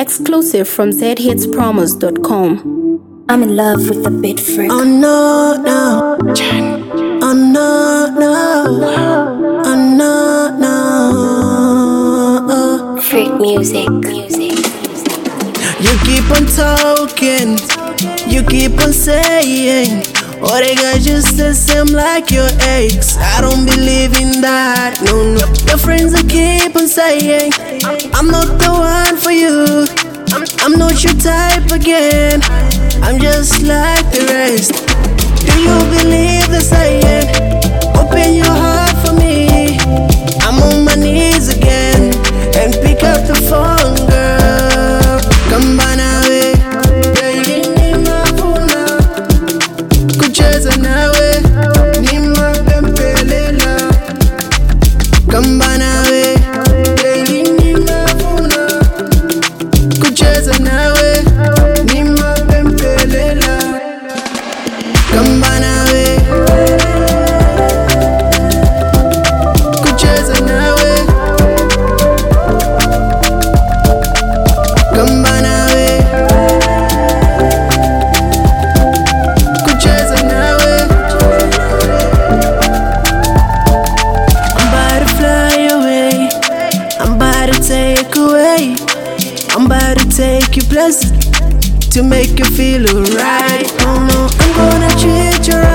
Exclusive from zhitspromos.com. I'm in love with the bit freak. Oh no, no. Oh no, no. Oh no, no. Freak music. You keep on talking, you keep on saying, oh, they got just the same like your ex. I don't believe in that, no, no. Your friends that keep on saying, I'm not the one for you, I'm not your type again, I'm just like the rest. Do you believe the saying? Open your heart for me, I'm on my knees again, and pick up the phone, girl. Come by now, baby, nimafuna kucheza nawe, nimapempelela. Come by now, baby, nimafuna kucheza nawe, nimapempelela. Come by now, kucheza nawe. Come by now. I'm about to take you places to make you feel alright. Oh no, I'm gonna treat you right.